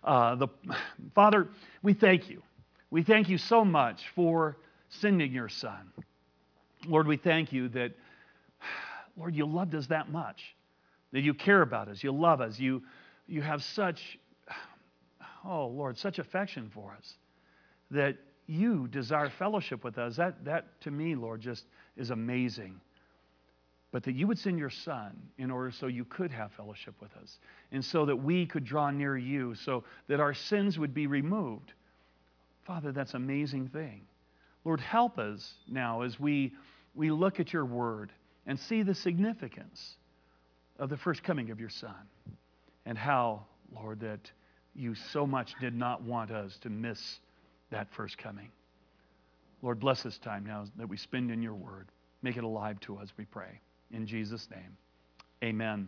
The Father, we thank you. We thank you so much for sending your Son. Lord, we thank you that, Lord, you loved us that much, that you care about us, you love us, you have such, oh Lord, such affection for us, that you desire fellowship with us. That to me, Lord, just is amazing. But that you would send your Son in order so you could have fellowship with us, and so that we could draw near you, so that our sins would be removed. Father, that's an amazing thing. Lord, help us now as we look at your word and see the significance of the first coming of your Son, and how, Lord, that you so much did not want us to miss that first coming. Lord, bless this time now that we spend in your word. Make it alive to us, we pray. In Jesus' name, amen.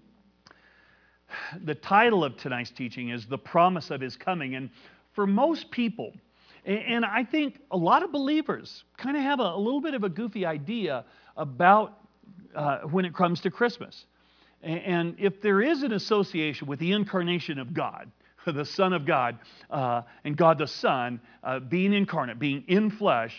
The title of tonight's teaching is The Promise of His Coming. And for most people, and I think a lot of believers kind of have a little bit of a goofy idea about when it comes to Christmas. And if there is an association with the incarnation of God, the Son of God, and God the Son being incarnate, being in flesh,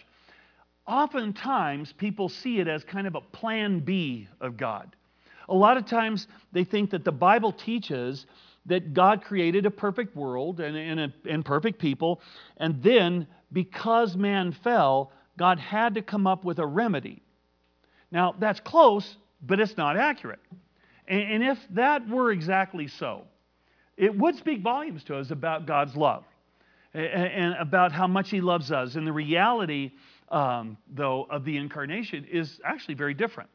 oftentimes people see it as kind of a plan B of God. A lot of times they think that the Bible teaches that God created a perfect world and perfect people, and then because man fell, God had to come up with a remedy. Now that's close, but it's not accurate. And if that were exactly so, it would speak volumes to us about God's love and about how much He loves us. And the reality, though, of the incarnation is actually very different.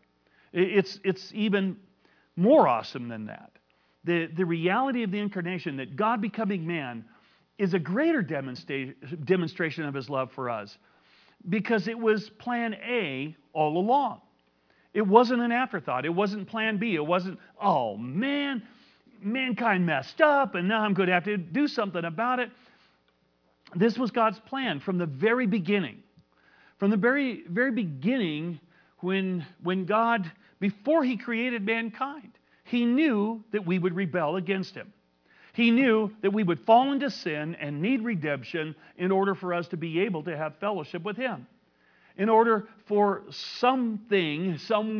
It's even more awesome than that. The reality of the incarnation, that God becoming man, is a greater demonstration of His love for us, because it was plan A all along. It wasn't an afterthought. It wasn't plan B. It wasn't, oh man, mankind messed up and now I'm going to have to do something about it. This was God's plan from the very beginning. From the very, very beginning, when God, before He created mankind, He knew that we would rebel against Him. He knew that we would fall into sin and need redemption in order for us to be able to have fellowship with Him. In order for someone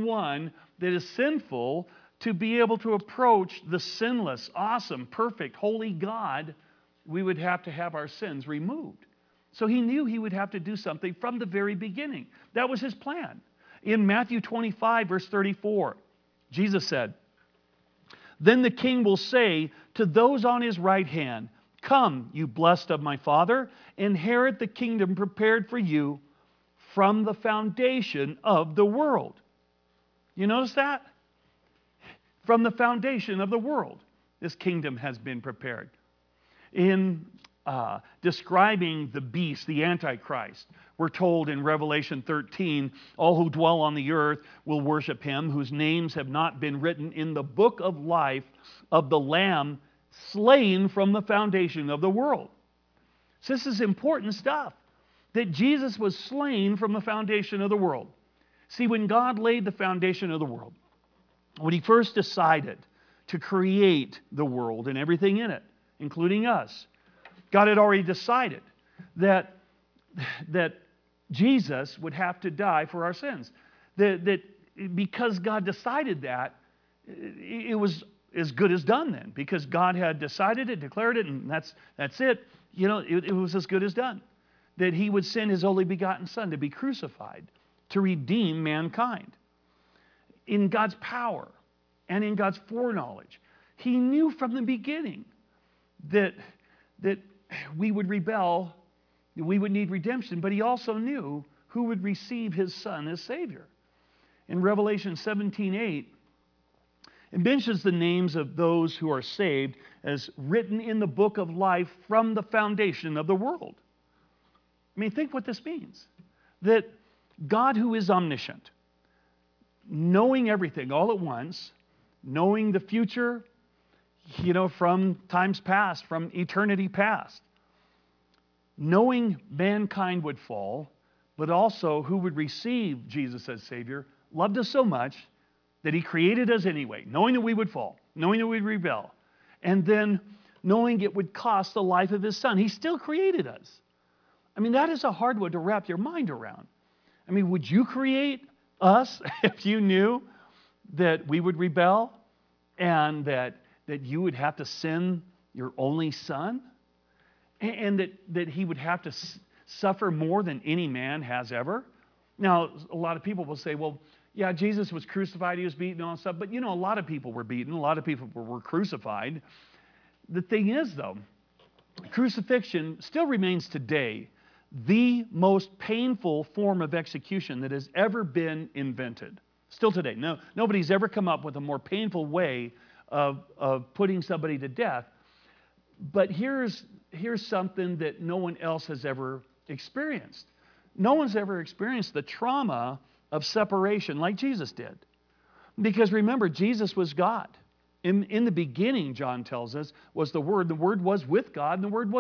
that is sinful to be able to approach the sinless, awesome, perfect, holy God, we would have to have our sins removed. So He knew He would have to do something from the very beginning. That was His plan. In Matthew 25, verse 34, Jesus said, "Then the King will say to those on His right hand, 'Come, you blessed of my Father, inherit the kingdom prepared for you from the foundation of the world.'" You notice that? From the foundation of the world, this kingdom has been prepared. In describing the beast, the Antichrist, we're told in Revelation 13, all who dwell on the earth will worship him, whose names have not been written in the book of life of the Lamb slain from the foundation of the world. So this is important stuff, that Jesus was slain from the foundation of the world. See, when God laid the foundation of the world, when He first decided to create the world and everything in it, including us, God had already decided that Jesus would have to die for our sins. That because God decided that, it was as good as done then. Because God had decided it, declared it, and that's it. You know, it was as good as done. That He would send His only begotten Son to be crucified to redeem mankind. In God's power and in God's foreknowledge, He knew from the beginning that we would rebel, we would need redemption, but He also knew who would receive His Son as Savior. In Revelation 17:8, it mentions the names of those who are saved as written in the book of life from the foundation of the world. I mean, think what this means. That God, who is omniscient, knowing everything all at once, knowing the future, from times past, from eternity past, knowing mankind would fall, but also who would receive Jesus as Savior, loved us so much that He created us anyway, knowing that we would fall, knowing that we'd rebel. And then knowing it would cost the life of his son. He still created us. I mean, that is a hard one to wrap your mind around. I mean, would you create us if you knew that we would rebel and that you would have to send your only son? And that he would have to suffer more than any man has ever? Now, a lot of people will say, well, yeah, Jesus was crucified, he was beaten and all that stuff, but you know, a lot of people were beaten, a lot of people were crucified. The thing is, though, crucifixion still remains today the most painful form of execution that has ever been invented. Still today. No, nobody's ever come up with a more painful way of putting somebody to death. But here's something that no one else has ever experienced. No one's ever experienced the trauma of separation like Jesus did. Because remember, Jesus was God. In the beginning, John tells us, was the Word. The Word was with God, and the Word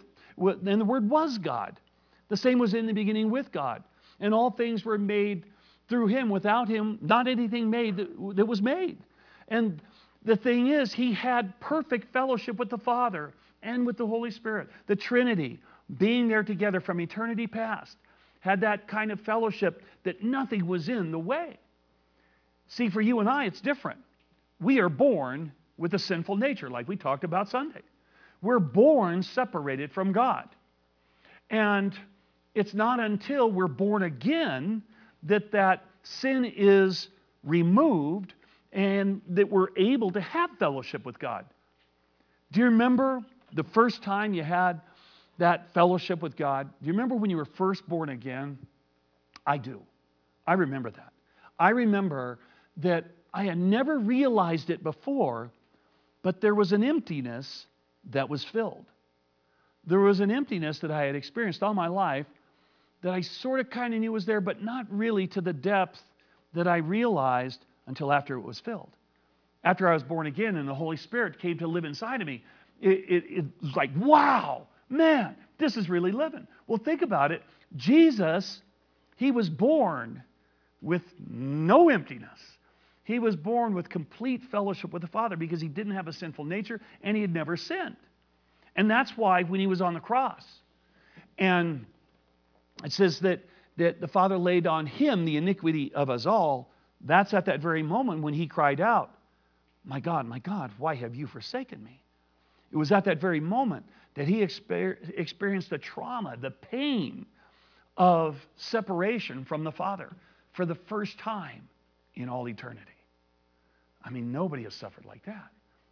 was God. The same was in the beginning with God. And all things were made through him. Without him, not anything made that was made. And the thing is, he had perfect fellowship with the Father and with the Holy Spirit. The Trinity, being there together from eternity past, had that kind of fellowship that nothing was in the way. See, for you and I, it's different. We are born with a sinful nature, like we talked about Sunday. We're born separated from God. And it's not until we're born again that sin is removed and that we're able to have fellowship with God. Do you remember the first time you had that fellowship with God? Do you remember when you were first born again? I do. I remember that. I remember that I had never realized it before, but there was an emptiness that was filled. There was an emptiness that I had experienced all my life that I sort of kind of knew was there, but not really to the depth that I realized until after it was filled. After I was born again and the Holy Spirit came to live inside of me, it was like, wow, man, this is really living. Well, think about it. Jesus, he was born with no emptiness. He was born with complete fellowship with the Father because he didn't have a sinful nature and he had never sinned. And that's why when he was on the cross, and it says that the Father laid on him the iniquity of us all, that's at that very moment when he cried out, my God, why have you forsaken me? It was at that very moment that he experienced the trauma, the pain of separation from the Father for the first time in all eternity. I mean, nobody has suffered like that.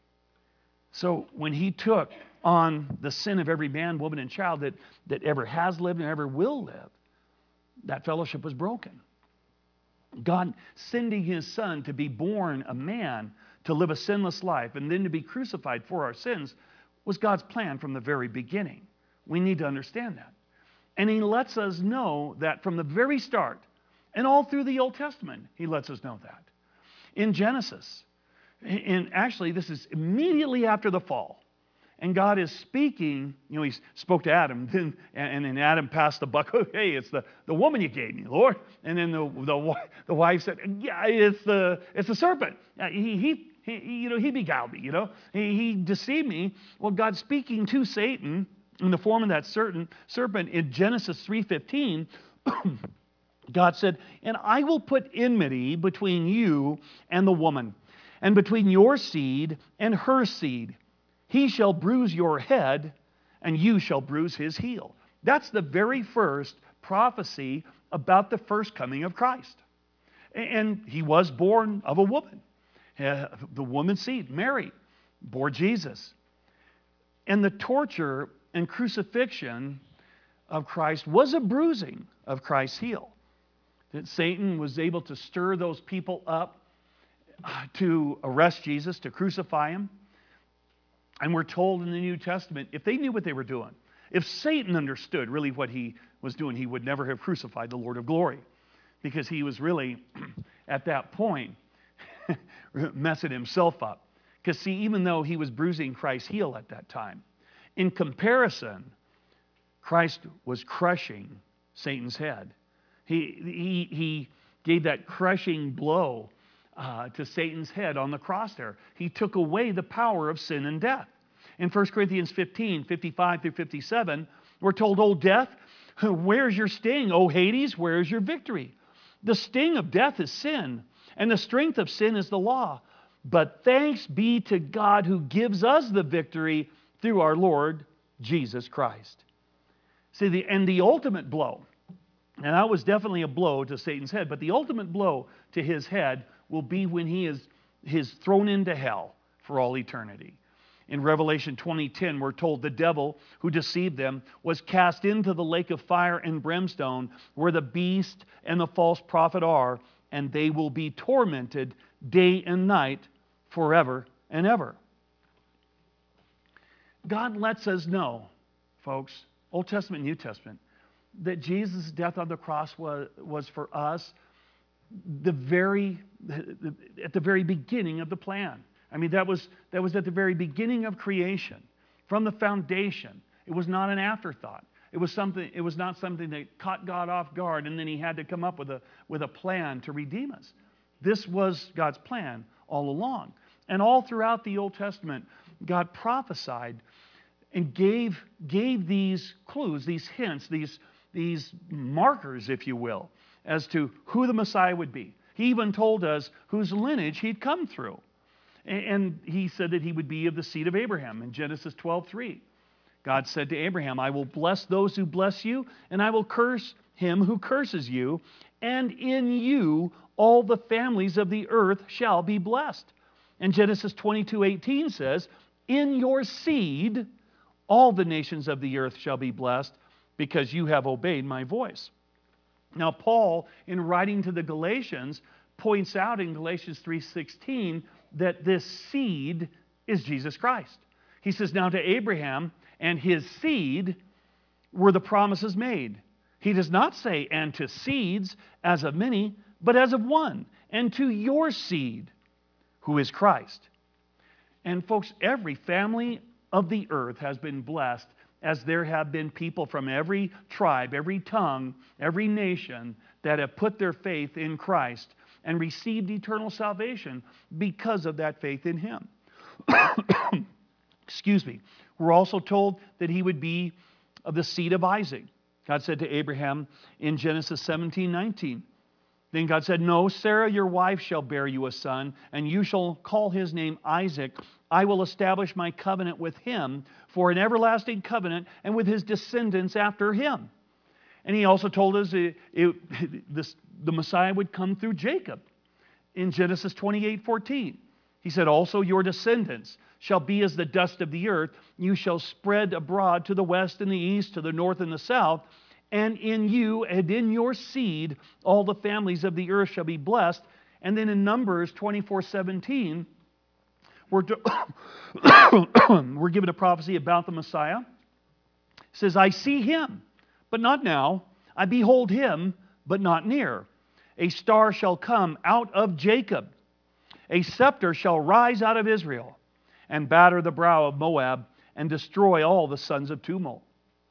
So when he took on the sin of every man, woman, and child that ever has lived and ever will live, that fellowship was broken. God sending his son to be born a man, to live a sinless life, and then to be crucified for our sins was God's plan from the very beginning. We need to understand that. And he lets us know that from the very start, and all through the Old Testament, he lets us know that. In Genesis, and actually this is immediately after the fall, and God is speaking, you know, he spoke to Adam, and then Adam passed the buck. Oh, hey, it's the woman you gave me, Lord. And then the wife said, yeah, it's the serpent. He beguiled me, you know. He deceived me. Well, God's speaking to Satan in the form of that serpent in Genesis 3:15. God said, and I will put enmity between you and the woman, and between your seed and her seed. He shall bruise your head, and you shall bruise his heel. That's the very first prophecy about the first coming of Christ. And he was born of a woman. The woman's seed, Mary, bore Jesus. And the torture and crucifixion of Christ was a bruising of Christ's heel. That Satan was able to stir those people up to arrest Jesus, to crucify him. And we're told in the New Testament, if they knew what they were doing, if Satan understood really what he was doing, he would never have crucified the Lord of glory. Because he was really, at that point, messing himself up. Because see, even though he was bruising Christ's heel at that time, in comparison, Christ was crushing Satan's head. He gave that crushing blow to Satan's head on the cross there. He took away the power of sin and death. In 1 Corinthians 15, 55 through 57, we're told, "O death, where's your sting? O Hades, where is your victory? The sting of death is sin, and the strength of sin is the law. But thanks be to God who gives us the victory through our Lord Jesus Christ." See, the ultimate blow, and that was definitely a blow to Satan's head, but the ultimate blow to his head will be when he is thrown into hell for all eternity. In Revelation 20:10, we're told the devil who deceived them was cast into the lake of fire and brimstone, where the beast and the false prophet are, and they will be tormented day and night forever and ever. God lets us know, folks, Old Testament and New Testament, that Jesus' death on the cross was for us at the very beginning of the plan. I mean, that was at the very beginning of creation, from the foundation. It was not an afterthought. It was not something that caught God off guard, and then he had to come up with a plan to redeem us. This was God's plan all along. And all throughout the Old Testament, God prophesied and gave these clues, these hints, these markers, if you will, as to who the Messiah would be. He even told us whose lineage he'd come through. And he said that he would be of the seed of Abraham in Genesis 12:3. God said to Abraham, "I will bless those who bless you, and I will curse him who curses you, and in you all the families of the earth shall be blessed." And Genesis 22:18 says, "In your seed all the nations of the earth shall be blessed, because you have obeyed my voice." Now, Paul, in writing to the Galatians, points out in Galatians 3:16 that this seed is Jesus Christ. He says, "Now to Abraham and his seed were the promises made." He does not say, "and to seeds as of many, but as of one, and to your seed, who is Christ." And folks, every family of the earth has been blessed, as there have been people from every tribe, every tongue, every nation that have put their faith in Christ and received eternal salvation because of that faith in him. Excuse me. We're also told that he would be of the seed of Isaac. God said to Abraham in Genesis 17:19, then God said, "No, Sarah your wife shall bear you a son, and you shall call his name Isaac. I will establish my covenant with him for an everlasting covenant, and with his descendants after him." And he also told us the Messiah would come through Jacob in Genesis 28:14. He said, "Also your descendants shall be as the dust of the earth. You shall spread abroad to the west and the east, to the north and the south. And in you and in your seed, all the families of the earth shall be blessed." And then in Numbers 24:17, we're given a prophecy about the Messiah. It says, "I see him, but not now. I behold him, but not near. A star shall come out of Jacob. A scepter shall rise out of Israel, and batter the brow of Moab, and destroy all the sons of tumult."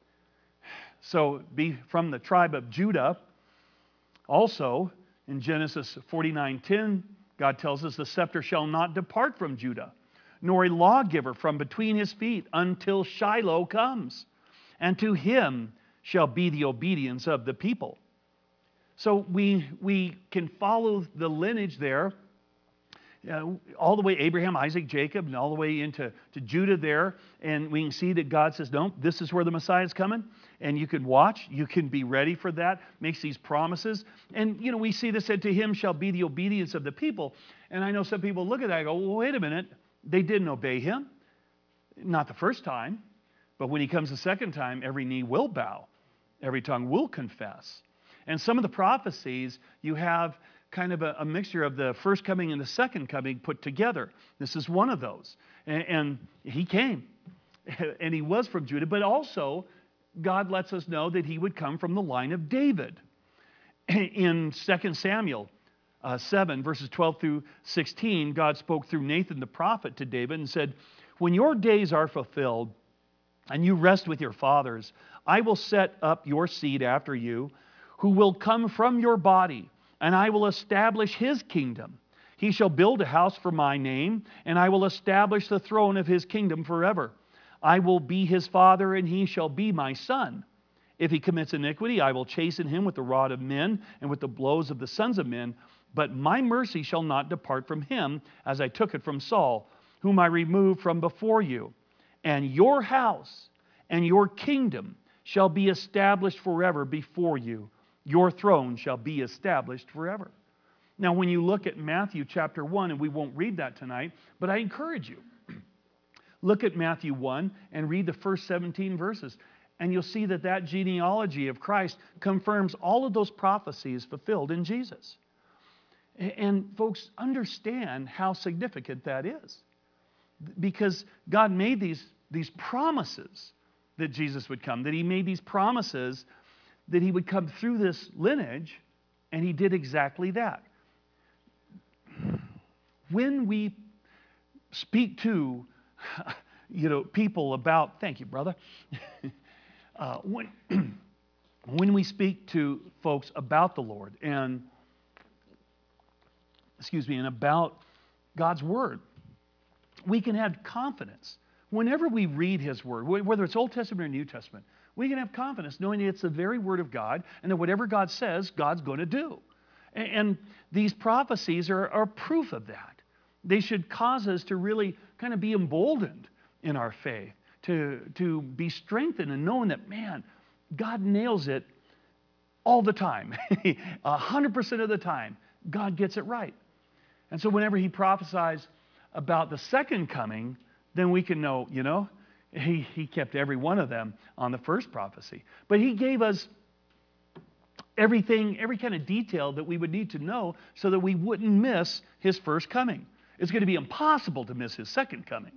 So be from the tribe of Judah. Also, in Genesis 49:10, God tells us the scepter shall not depart from Judah, nor a lawgiver from between his feet, until Shiloh comes, and to him shall be the obedience of the people. So we can follow the lineage there, all the way Abraham, Isaac, Jacob, and all the way into Judah there, and we can see that God says, no, this is where the Messiah is coming, and you can watch, you can be ready for that, makes these promises. And we see this said, "To him shall be the obedience of the people." And I know some people look at that and go, well, wait a minute, they didn't obey him. Not the first time, but when he comes the second time, every knee will bow, every tongue will confess. And some of the prophecies, you have kind of a mixture of the first coming and the second coming put together. This is one of those. And he came, and he was from Judah, but also God lets us know that he would come from the line of David. In 2 Samuel 7, verses 12 through 16, God spoke through Nathan the prophet to David and said, "When your days are fulfilled and you rest with your fathers, I will set up your seed after you, who will come from your body, and I will establish his kingdom. He shall build a house for my name, and I will establish the throne of his kingdom forever. I will be his father, and he shall be my son. If he commits iniquity, I will chasten him with the rod of men and with the blows of the sons of men. But my mercy shall not depart from him, as I took it from Saul, whom I removed from before you. And your house and your kingdom shall be established forever before you. Your throne shall be established forever. Now, when you look at Matthew chapter 1, and we won't read that tonight, but I encourage you, look at Matthew 1 and read the first 17 verses, and you'll see that that genealogy of Christ confirms all of those prophecies fulfilled in Jesus. And folks, understand how significant that is. Because God made these promises that Jesus would come, that he made these promises that he would come through this lineage, and he did exactly that. When we speak to, people about, thank you, brother. When we speak to folks about the Lord and about God's Word, we can have confidence. Whenever we read His Word, whether it's Old Testament or New Testament, we can have confidence knowing that it's the very Word of God and that whatever God says, God's going to do. And these prophecies are proof of that. They should cause us to really kind of be emboldened in our faith, to be strengthened and knowing that, man, God nails it all the time. 100% of the time, God gets it right. And so whenever He prophesies about the second coming, then we can know, He kept every one of them on the first prophecy. But He gave us everything, every kind of detail that we would need to know so that we wouldn't miss His first coming. It's going to be impossible to miss His second coming.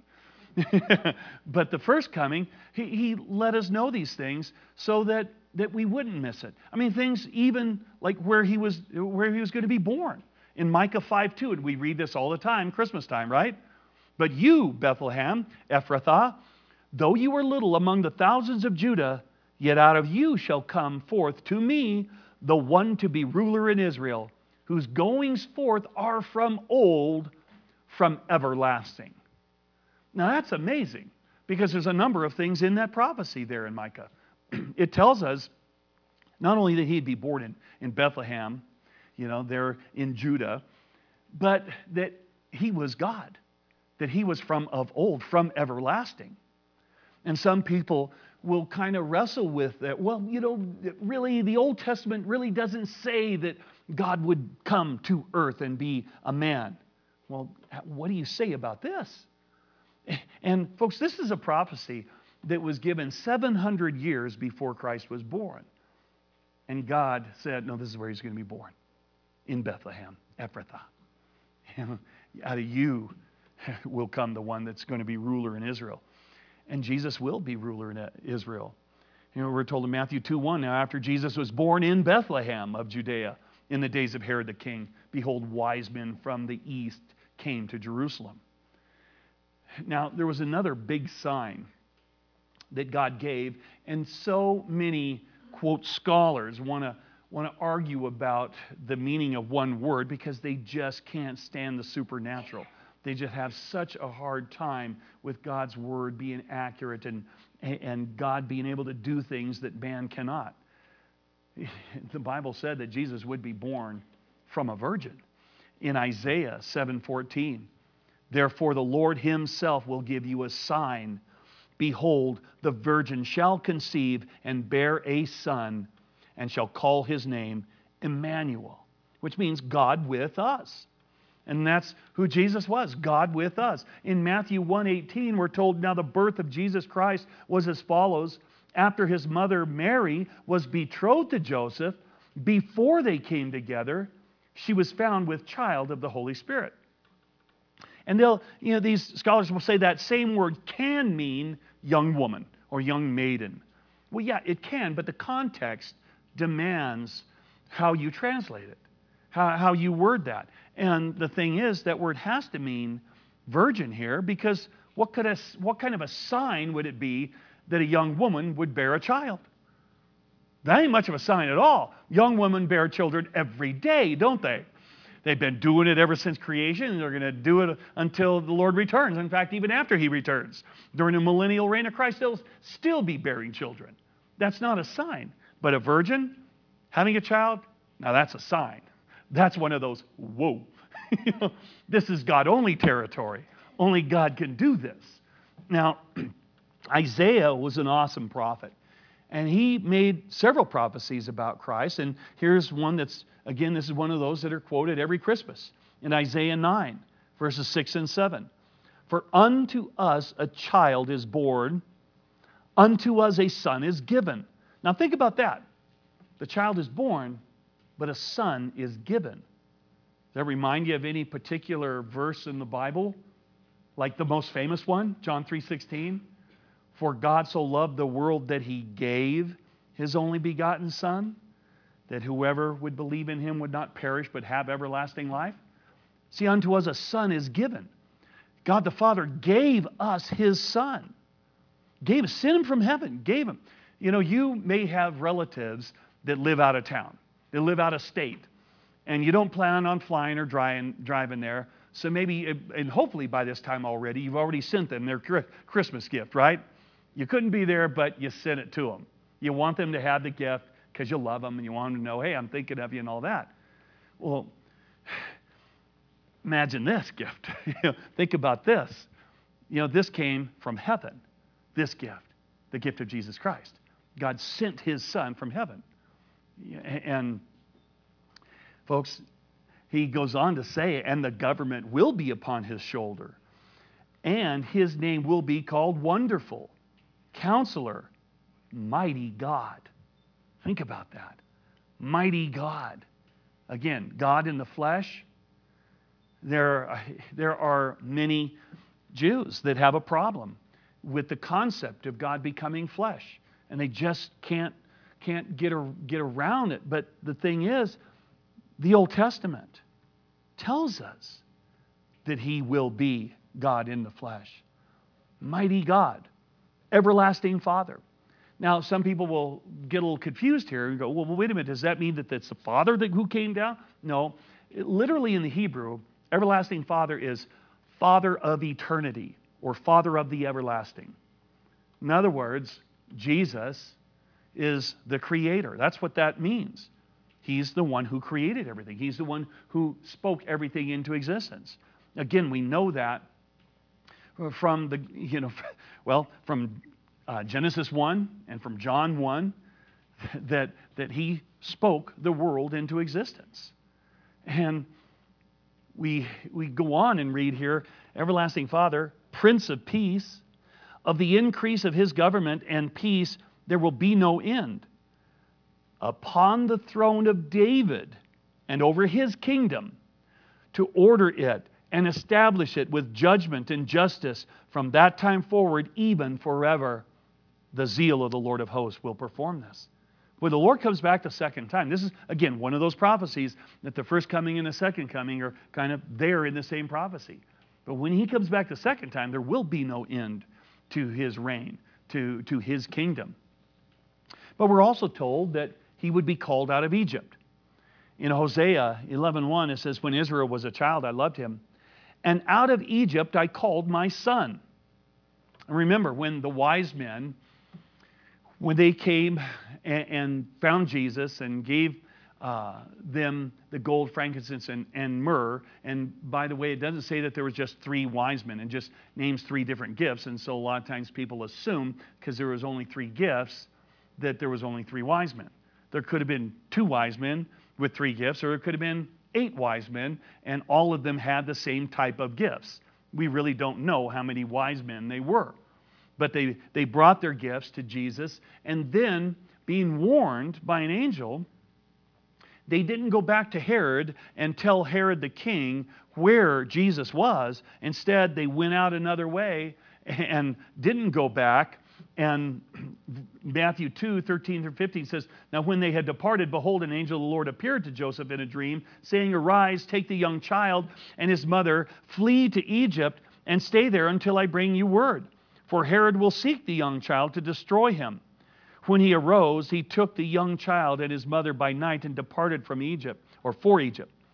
But the first coming, he let us know these things so that we wouldn't miss it. I mean, things even like where he was going to be born. In Micah 5:2, and we read this all the time, Christmas time, right? But you, Bethlehem, Ephrathah, though you are little among the thousands of Judah, yet out of you shall come forth to me the one to be ruler in Israel, whose goings forth are from old, from everlasting. Now that's amazing, because there's a number of things in that prophecy there in Micah. It tells us not only that he'd be born in Bethlehem, there in Judah, but that he was God, that he was from of old, from everlasting. And some people will kind of wrestle with that. Well, really, the Old Testament really doesn't say that God would come to earth and be a man. Well, what do you say about this? And folks, this is a prophecy that was given 700 years before Christ was born. And God said, no, this is where he's going to be born, in Bethlehem, Ephrathah. Out of you will come the one that's going to be ruler in Israel. And Jesus will be ruler in Israel. We're told in Matthew 2:1, now after Jesus was born in Bethlehem of Judea, in the days of Herod the king, behold, wise men from the east came to Jerusalem. Now, there was another big sign that God gave, and so many, quote, scholars want to argue about the meaning of one word because they just can't stand the supernatural. They just have such a hard time with God's word being accurate and God being able to do things that man cannot. The Bible said that Jesus would be born from a virgin. In Isaiah 7:14, therefore the Lord himself will give you a sign. Behold, the virgin shall conceive and bear a son, and shall call his name Emmanuel, which means God with us. And that's who Jesus was, God with us. In Matthew 1:18, we're told, now the birth of Jesus Christ was as follows. After his mother Mary was betrothed to Joseph, before they came together, she was found with child of the Holy Spirit. And these scholars will say that same word can mean young woman or young maiden. Well, yeah, it can, but the context demands how you translate it, how you word that. And the thing is, that word has to mean virgin here, because what kind of a sign would it be that a young woman would bear a child? That ain't much of a sign at all. Young women bear children every day, don't they? They've been doing it ever since creation, and they're going to do it until the Lord returns. In fact, even after he returns, during the millennial reign of Christ, they'll still be bearing children. That's not a sign. But a virgin having a child, now that's a sign. That's one of those, whoa, this is God-only territory. Only God can do this. Now, Isaiah was an awesome prophet. And he made several prophecies about Christ. And here's one that's, again, this is one of those that are quoted every Christmas in Isaiah 9, verses 6 and 7. For unto us a child is born, unto us a son is given. Now think about that. The child is born, but a son is given. Does that remind you of any particular verse in the Bible? Like the most famous one, John 3:16. For God so loved the world that he gave his only begotten Son, that whoever would believe in him would not perish but have everlasting life. See, unto us a son is given. God the Father gave us his Son. Sent him from heaven, gave him. You know, you may have relatives that live out of town, that live out of state, and you don't plan on flying or driving there. So maybe, and hopefully by this time already, you've already sent them their Christmas gift, right? You couldn't be there, but you sent it to them. You want them to have the gift because you love them and you want them to know, hey, I'm thinking of you and all that. Well, imagine this gift. Think about this. This came from heaven, this gift, the gift of Jesus Christ. God sent his Son from heaven. And folks, he goes on to say, and the government will be upon his shoulder, and his name will be called Wonderful, Counselor, Mighty God. Think about that. Mighty God. Again, God in the flesh. There are many Jews that have a problem with the concept of God becoming flesh, and they just can't get around it. But the thing is, the Old Testament tells us that he will be God in the flesh. Mighty God. Everlasting Father. Now, some people will get a little confused here and go, well, wait a minute, does that mean that it's the Father who came down? No. Literally in the Hebrew, everlasting Father is Father of eternity or Father of the everlasting. In other words, Jesus is the Creator. That's what that means. He's the one who created everything. He's the one who spoke everything into existence. Again, we know that from from Genesis 1 and from John 1, that he spoke the world into existence. And we go on and read here, everlasting Father, Prince of Peace, of the increase of his government and peace there will be no end. Upon the throne of David and over his kingdom, to order it and establish it with judgment and justice from that time forward, even forever. The zeal of the Lord of hosts will perform this. When the Lord comes back the second time, this is, again, one of those prophecies that the first coming and the second coming are kind of there in the same prophecy. But when he comes back the second time, there will be no end to his reign, to his kingdom. But we're also told that he would be called out of Egypt. In Hosea 11:1, it says, when Israel was a child, I loved him. And out of Egypt I called my son. And remember, when the wise men, when they came and found Jesus and gave them the gold, frankincense, and myrrh, and by the way, it doesn't say that there was just 3 wise men, and just names 3 different gifts, and so a lot of times people assume, because there was only 3 gifts, that there was only 3 wise men. There could have been 2 wise men with 3 gifts, or it could have been 8 wise men, and all of them had the same type of gifts. We really don't know how many wise men they were. But they brought their gifts to Jesus, and then, being warned by an angel, they didn't go back to Herod and tell Herod the king where Jesus was. Instead, they went out another way and didn't go back. And Matthew 2:13-15 says, now when they had departed, behold, an angel of the Lord appeared to Joseph in a dream, saying, arise, take the young child and his mother, flee to Egypt, and stay there until I bring you word. For Herod will seek the young child to destroy him. When he arose, he took the young child and his mother by night and departed from Egypt, or for Egypt.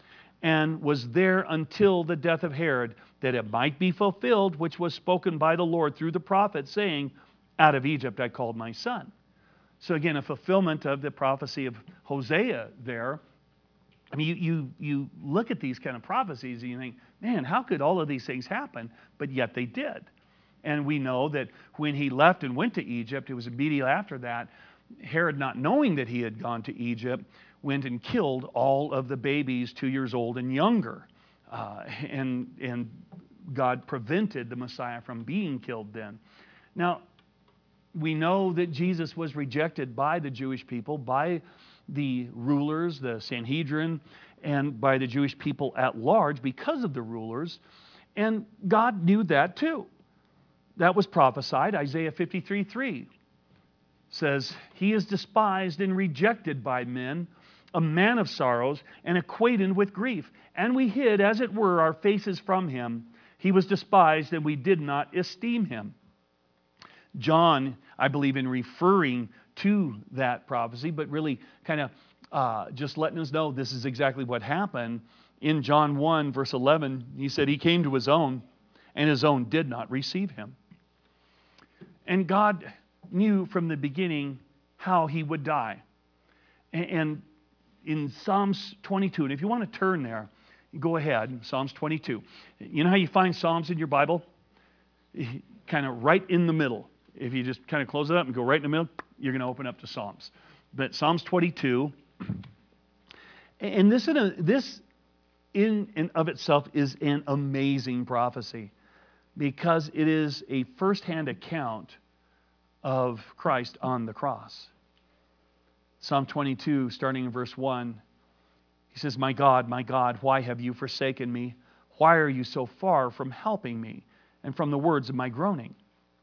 and was there until the death of Herod, that it might be fulfilled, which was spoken by the Lord through the prophet, saying, out of Egypt I called my son. So again, a fulfillment of the prophecy of Hosea there. I mean, you look at these kind of prophecies and you think, man, how could all of these things happen? But yet they did. And we know that when he left and went to Egypt, it was immediately after that, Herod, not knowing that he had gone to Egypt, went and killed all of the babies 2 years old and younger. And God prevented the Messiah from being killed then. Now, we know that Jesus was rejected by the Jewish people, by the rulers, the Sanhedrin, and by the Jewish people at large because of the rulers. And God knew that too. That was prophesied. Isaiah 53:3 says, he is despised and rejected by men, a man of sorrows and acquainted with grief. And we hid, as it were, our faces from him. He was despised and we did not esteem him. John, I believe, in referring to that prophecy, but really kind of just letting us know this is exactly what happened. In John 1, verse 11, he said, he came to his own, and his own did not receive him. And God knew from the beginning how he would die. And in Psalms 22, and if you want to turn there, go ahead, Psalms 22. You know how you find Psalms in your Bible? Kind of right in the middle. If you just kind of close it up and go right in the middle, you're going to open up to Psalms. But Psalms 22, and this in and of itself is an amazing prophecy because it is a firsthand account of Christ on the cross. Psalm 22, starting in verse 1, he says, my God, why have you forsaken me? Why are you so far from helping me and from the words of my groaning?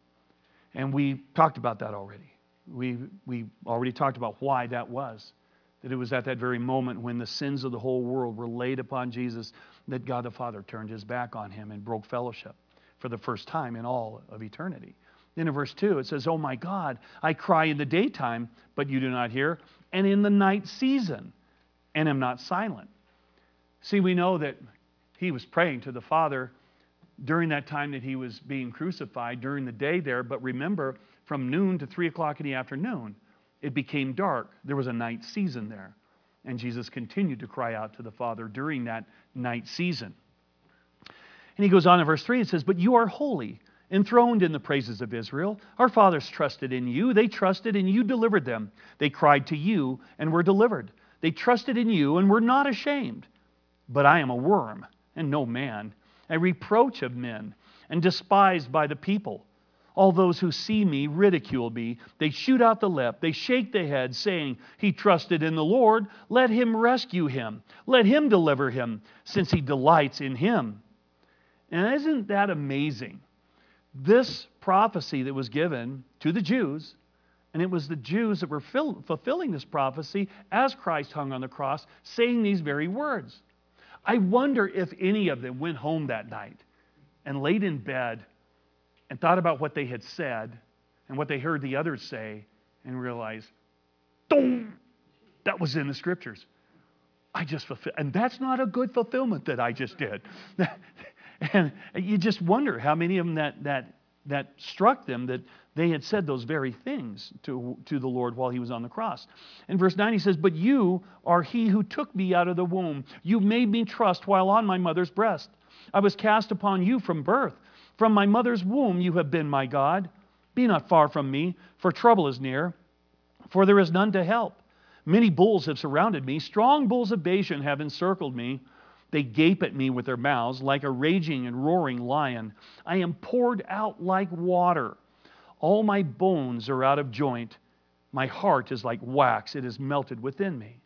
And we talked about that already. We already talked about why that was. That it was at that very moment when the sins of the whole world were laid upon Jesus that God the Father turned his back on him and broke fellowship for the first time in all of eternity. Then in verse 2 it says, oh my God, I cry in the daytime, but you do not hear, and in the night season, and am not silent. See, we know that he was praying to the Father during that time that he was being crucified, during the day there. But remember, from noon to 3 o'clock in the afternoon, it became dark. There was a night season there. And Jesus continued to cry out to the Father during that night season. And he goes on in verse 3, it says, but you are holy, enthroned in the praises of Israel. Our fathers trusted in you. They trusted and you delivered them. They cried to you and were delivered. They trusted in you and were not ashamed. But I am a worm and no man, a reproach of men, and despised by the people. All those who see me ridicule me. They shoot out the lip. They shake the head, saying, he trusted in the Lord. Let him rescue him. Let him deliver him, since he delights in him. And isn't that amazing? This prophecy that was given to the Jews, and it was the Jews that were fulfilling this prophecy as Christ hung on the cross, saying these very words. I wonder if any of them went home that night and laid in bed and thought about what they had said and what they heard the others say and realized, boom, that was in the scriptures. I just fulfilled, and that's not a good fulfillment that I just did. And you just wonder how many of them that struck them that they had said those very things to the Lord while he was on the cross. In verse 9 he says, but you are he who took me out of the womb. You made me trust while on my mother's breast. I was cast upon you from birth. From my mother's womb you have been my God. Be not far from me, for trouble is near, for there is none to help. Many bulls have surrounded me. Strong bulls of Bashan have encircled me. They gape at me with their mouths like a raging and roaring lion. I am poured out like water. All my bones are out of joint. My heart is like wax. It is melted within me.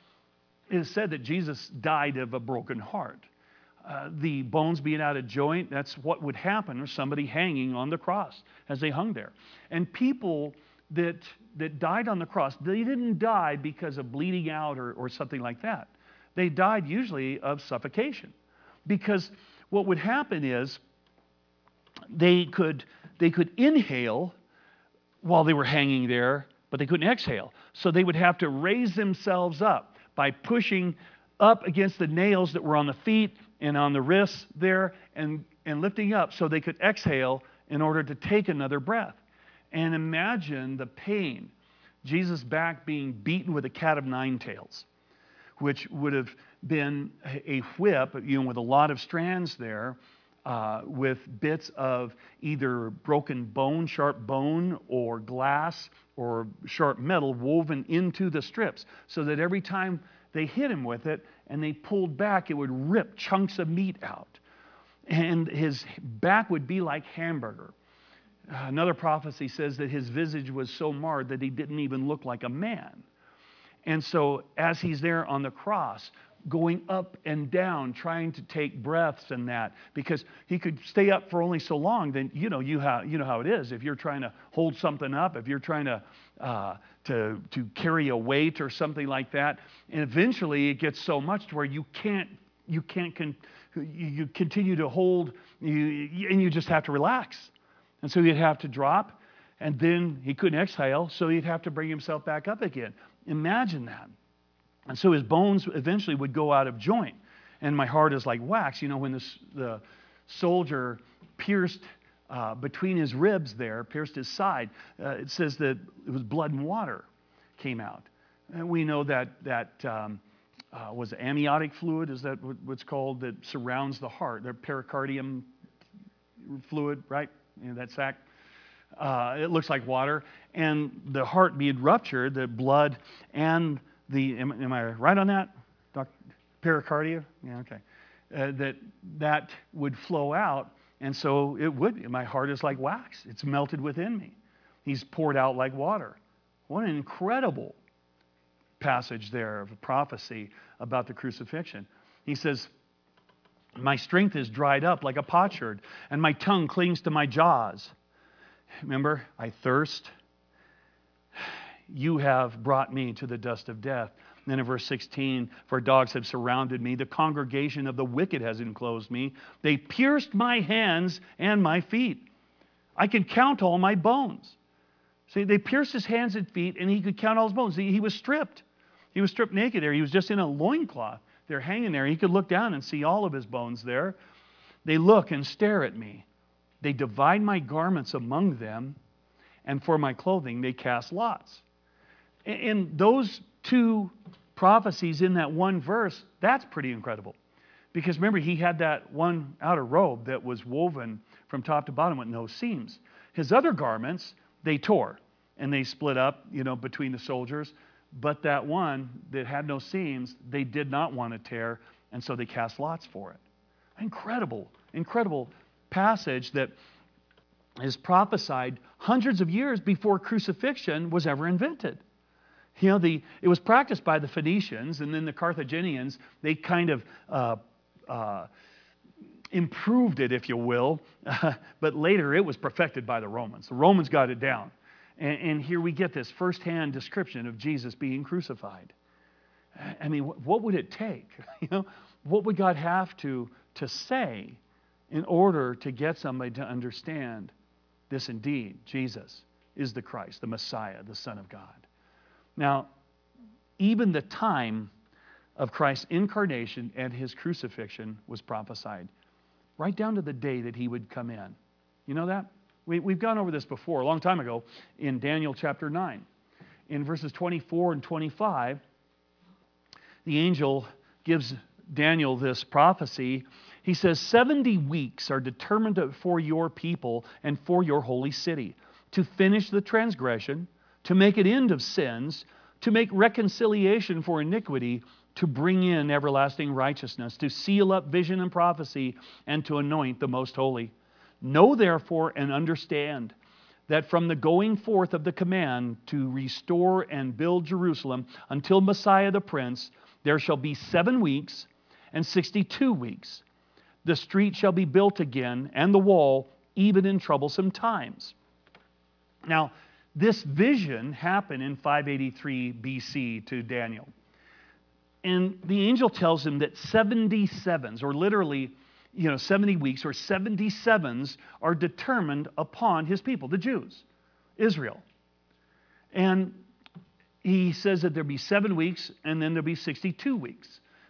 It is said that Jesus died of a broken heart. The bones being out of joint, that's what would happen with somebody hanging on the cross as they hung there. And people that died on the cross, they didn't die because of bleeding out or something like that. They died usually of suffocation. Because what would happen is they could inhale while they were hanging there, but they couldn't exhale. So they would have to raise themselves up by pushing up against the nails that were on the feet and on the wrists there, and lifting up so they could exhale in order to take another breath. And imagine the pain. Jesus' back being beaten with a cat of nine tails, which would have been a whip, with a lot of strands there, with bits of either broken bone, sharp bone, or glass, or sharp metal woven into the strips, so that every time they hit him with it and they pulled back, it would rip chunks of meat out. And his back would be like hamburger. Another prophecy says that his visage was so marred that he didn't even look like a man. And so as he's there on the cross, going up and down, trying to take breaths and that, because he could stay up for only so long, then you know how it is. If you're trying to hold something up, if you're trying to carry a weight or something like that, and eventually it gets so much to where you continue to hold, and you just have to relax. And so he'd have to drop, and then he couldn't exhale, so he'd have to bring himself back up again. Imagine that. And so his bones eventually would go out of joint. And my heart is like wax. When the soldier pierced between his ribs there, pierced his side, it says that it was blood and water came out. And we know that was amniotic fluid, is that what's called, that surrounds the heart, the pericardium fluid, right? That sac. It looks like water. And the heart being ruptured, the blood and am I right on that? Pericardia? Yeah, okay. That would flow out, and so it would. My heart is like wax. It's melted within me. He's poured out like water. What an incredible passage there of a prophecy about the crucifixion. He says, my strength is dried up like a potsherd, and my tongue clings to my jaws. Remember, I thirst. You have brought me to the dust of death. And then in verse 16, for dogs have surrounded me. The congregation of the wicked has enclosed me. They pierced my hands and my feet. I can count all my bones. See, they pierced his hands and feet, and he could count all his bones. He was stripped. He was stripped naked there. He was just in a loincloth. They're hanging there. He could look down and see all of his bones there. They look and stare at me. They divide my garments among them, and for my clothing they cast lots. In those two prophecies in that one verse, that's pretty incredible. Because remember, he had that one outer robe that was woven from top to bottom with no seams. His other garments, they tore, and they split up, between the soldiers. But that one that had no seams, they did not want to tear, and so they cast lots for it. Incredible, incredible passage that is prophesied hundreds of years before crucifixion was ever invented. It was practiced by the Phoenicians, and then the Carthaginians, they kind of improved it, if you will, but later it was perfected by the Romans. The Romans got it down. And here we get this firsthand description of Jesus being crucified. I mean, what would it take? What would God have to say in order to get somebody to understand this indeed, Jesus is the Christ, the Messiah, the Son of God? Now, even the time of Christ's incarnation and his crucifixion was prophesied, right down to the day that he would come in. You know that? We've gone over this before, a long time ago, in Daniel chapter 9. In verses 24 and 25, the angel gives Daniel this prophecy. He says, 70 weeks are determined for your people and for your holy city, to finish the transgression, to make an end of sins, to make reconciliation for iniquity, to bring in everlasting righteousness, to seal up vision and prophecy, and to anoint the most holy. Know therefore and understand that from the going forth of the command to restore and build Jerusalem until Messiah the Prince, there shall be 7 weeks and 62 weeks. The street shall be built again, and the wall, even in troublesome times. Now, this vision happened in 583 BC to Daniel. And the angel tells him that 77s, or literally 70 weeks or 77s are determined upon his people, the Jews, Israel. And he says that there'll be 7 weeks and then there'll be 62 weeks.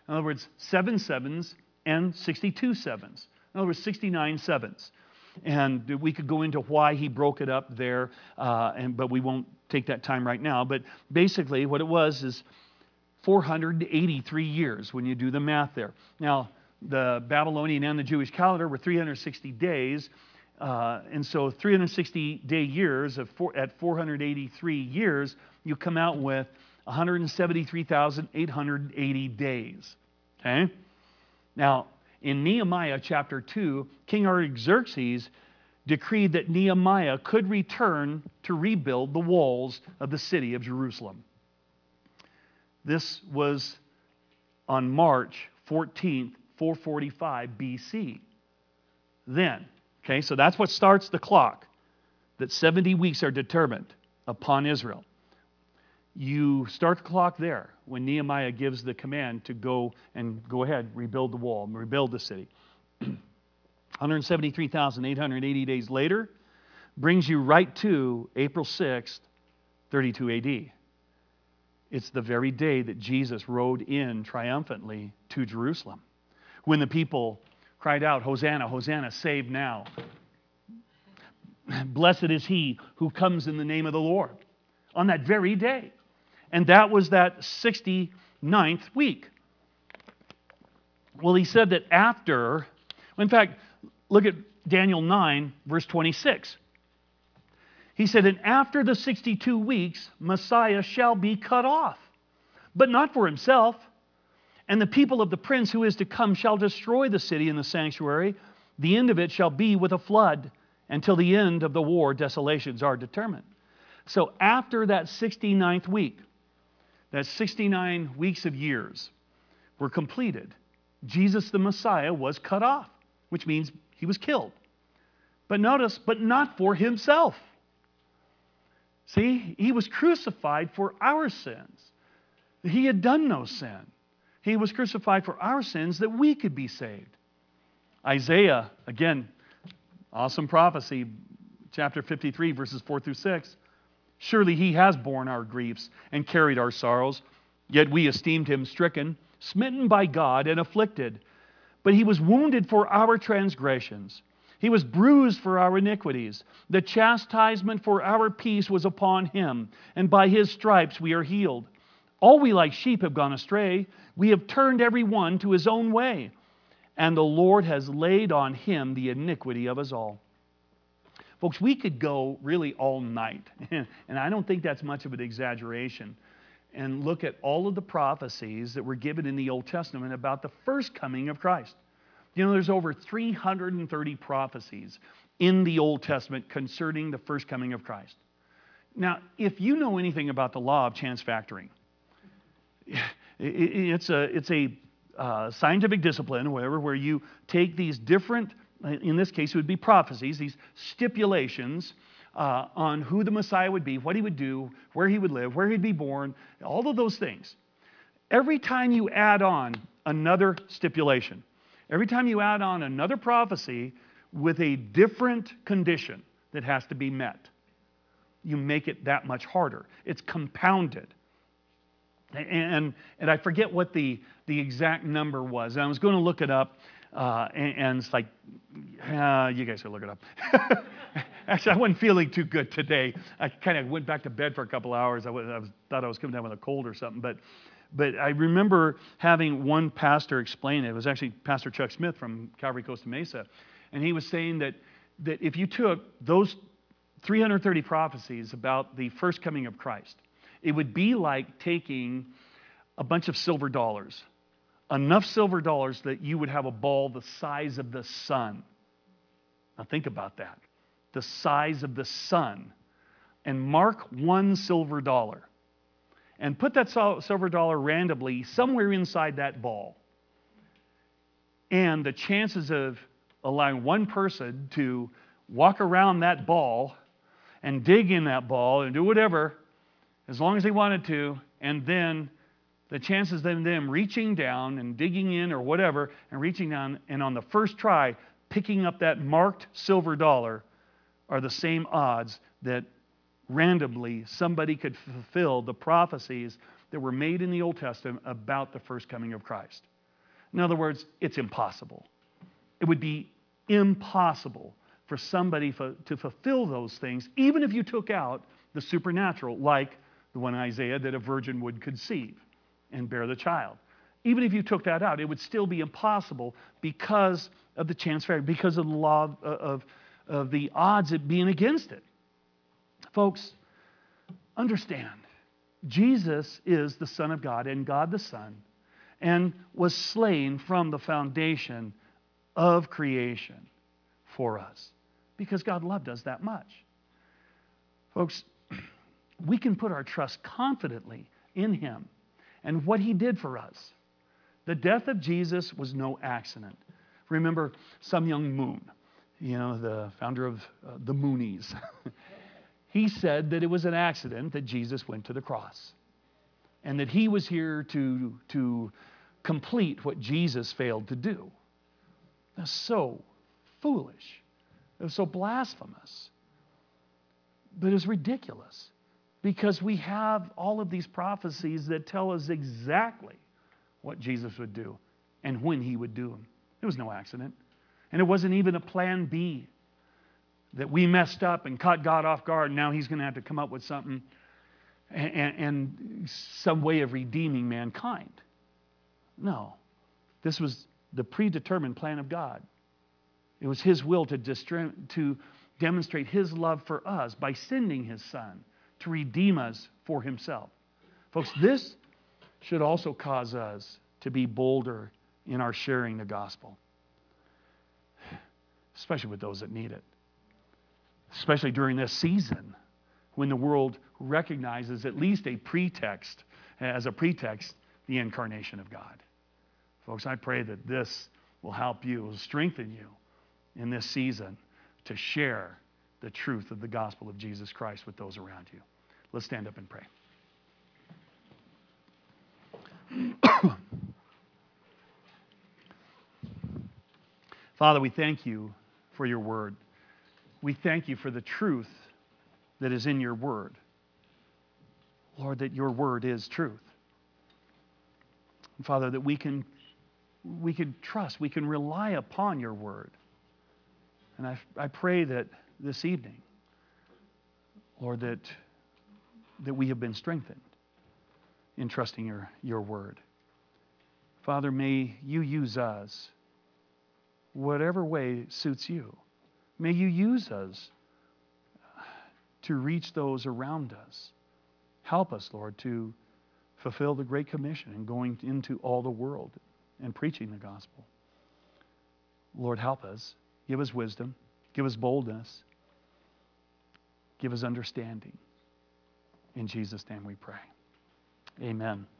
In other words, 7 sevens and 62 sevens. In other words, 69 sevens. And we could go into why he broke it up there, but we won't take that time right now. But basically what it was is 483 years when you do the math there. Now, the Babylonian and the Jewish calendar were 360 days. And so 360-day years at 483 years, you come out with 173,880 days. Okay? Now, in Nehemiah chapter 2, King Artaxerxes decreed that Nehemiah could return to rebuild the walls of the city of Jerusalem. This was on March 14th, 445 BC. Then, okay, so that's what starts the clock, that 70 weeks are determined upon Israel. You start the clock there when Nehemiah gives the command to go ahead, rebuild the wall, and rebuild the city. 173,880 days later brings you right to April 6th, 32 AD. It's the very day that Jesus rode in triumphantly to Jerusalem. When the people cried out, "Hosanna, Hosanna, save now. Blessed is he who comes in the name of the Lord." On that very day. And that was that 69th week. Well, he said that after, in fact, look at Daniel 9, verse 26. He said, "And after the 62 weeks, Messiah shall be cut off, but not for himself. And the people of the prince who is to come shall destroy the city and the sanctuary. The end of it shall be with a flood. Until the end of the war, desolations are determined." So after that 69th week, that 69 weeks of years were completed, Jesus the Messiah was cut off, which means he was killed. But notice, but not for himself. See, he was crucified for our sins. He had done no sin. He was crucified for our sins that we could be saved. Isaiah, again, awesome prophecy, chapter 53, verses 4 through 6. "Surely he has borne our griefs and carried our sorrows, yet we esteemed him stricken, smitten by God, and afflicted. But he was wounded for our transgressions. He was bruised for our iniquities. The chastisement for our peace was upon him, and by his stripes we are healed. All we like sheep have gone astray. We have turned every one to his own way, and the Lord has laid on him the iniquity of us all." Folks, we could go really all night, and I don't think that's much of an exaggeration, and look at all of the prophecies that were given in the Old Testament about the first coming of Christ. You know, there's over 330 prophecies in the Old Testament concerning the first coming of Christ. Now, if you know anything about the law of chance factoring, it's a scientific discipline or whatever, where you take these different, in this case it would be prophecies, these stipulations on who the Messiah would be, what he would do, where he would live, where he'd be born, all of those things. Every time you add on another stipulation, every time you add on another prophecy with a different condition that has to be met, you make it that much harder. It's compounded. And I forget what the exact number was. And I was going to look it up, and it's like, you guys will look it up. Actually, I wasn't feeling too good today. I kind of went back to bed for a couple hours. I thought I was coming down with a cold or something. But I remember having one pastor explain it. It was actually Pastor Chuck Smith from Calvary Costa Mesa. And he was saying that if you took those 330 prophecies about the first coming of Christ, it would be like taking a bunch of silver dollars, enough silver dollars that you would have a ball the size of the sun. Now think about that. The size of the sun. And mark one silver dollar. And put that silver dollar randomly somewhere inside that ball. And the chances of allowing one person to walk around that ball and dig in that ball and do whatever, as long as they wanted to, and then the chances of them reaching down and digging in or whatever, and reaching down and on the first try, picking up that marked silver dollar are the same odds that randomly somebody could fulfill the prophecies that were made in the Old Testament about the first coming of Christ. In other words, it's impossible. It would be impossible for somebody to fulfill those things, even if you took out the supernatural, like the one in Isaiah that a virgin would conceive and bear the child. Even if you took that out, it would still be impossible because of the chance factor, because of the law of the odds it being against it. Folks, understand, Jesus is the Son of God and God the Son, and was slain from the foundation of creation for us because God loved us that much. Folks, we can put our trust confidently in Him and what He did for us. The death of Jesus was no accident. Remember Sun Myung Moon, the founder of the Moonies. He said that it was an accident that Jesus went to the cross and that He was here to complete what Jesus failed to do. That's so foolish. It was so blasphemous. But it's ridiculous because we have all of these prophecies that tell us exactly what Jesus would do and when He would do them. It was no accident. And it wasn't even a plan B that we messed up and caught God off guard and now He's going to have to come up with something and some way of redeeming mankind. No. This was the predetermined plan of God. It was His will to demonstrate His love for us by sending His Son to redeem us for Himself. Folks, this should also cause us to be bolder in our sharing the gospel, especially with those that need it, especially during this season when the world recognizes at least as a pretext, the incarnation of God. Folks, I pray that this will help you, will strengthen you in this season to share the truth of the gospel of Jesus Christ with those around you. Let's stand up and pray. Father, we thank You for Your word. We thank You for the truth that is in Your word. Lord, that Your word is truth. And Father, that we can trust, we can rely upon Your word. And I pray that this evening, Lord, that we have been strengthened in trusting Your word. Father, may You use us whatever way suits You. May You use us to reach those around us. Help us, Lord, to fulfill the Great Commission and going into all the world and preaching the gospel. Lord, help us. Give us wisdom. Give us boldness. Give us understanding. In Jesus' name we pray. Amen.